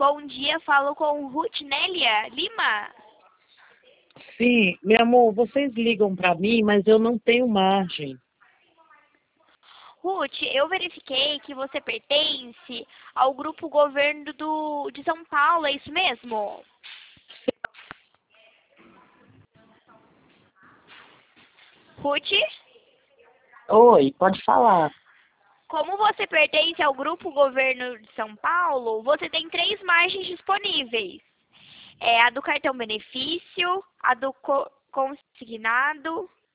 Bom dia, falo com Ruth Nélia Lima. Sim, meu amor, vocês ligam para mim, mas eu não tenho margem. Ruth, eu verifiquei que você pertence ao grupo Governo de São Paulo, é isso mesmo? Ruth, Oi, pode falar. como você pertence ao grupo Governo de São Paulo, você tem 3 margens disponíveis. É a do cartão benefício, a do consignado